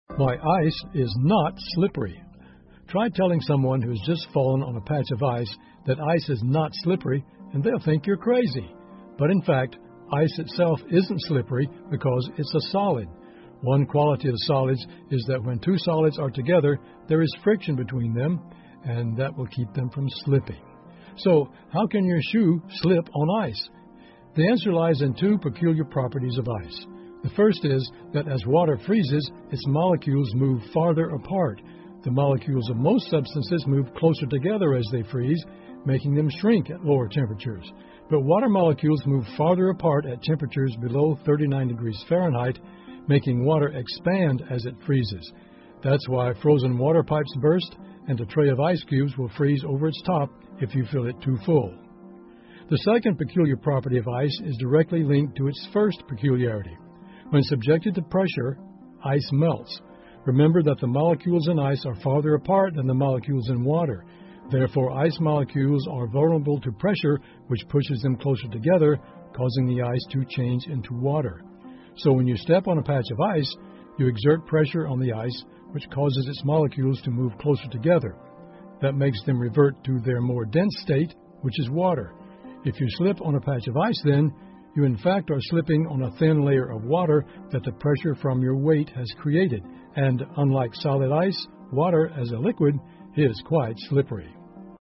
Why ice is not slippery. Try telling someone who's just fallen on a patch of ice that ice is not slippery, and they'll think you're crazy. But in fact, ice itself isn't slippery because it's a solid. One quality of solids is that when two solids are together, there is friction between them, and that will keep them from slipping. So, how can your shoe slip on ice? The answer lies in two peculiar properties of ice. The first is that as water freezes, its molecules move farther apart. The molecules of most substances move closer together as they freeze, making them shrink at lower temperatures. But water molecules move farther apart at temperatures below 39 degrees Fahrenheit, making water expand as it freezes. That's why frozen water pipes burst, and a tray of ice cubes will freeze over its top if you fill it too full. The second peculiar property of ice is directly linked to its first peculiarity. When subjected to pressure, ice melts. Remember that the molecules in ice are farther apart than the molecules in water. Therefore, ice molecules are vulnerable to pressure, which pushes them closer together, causing the ice to change into water. So when you step on a patch of ice, you exert pressure on the ice, which causes its molecules to move closer together. That makes them revert to their more dense state, which is water. If you slip on a patch of ice, then, you in fact are slipping on a thin layer of water that the pressure from your weight has created, and unlike solid ice, water as a liquid is quite slippery.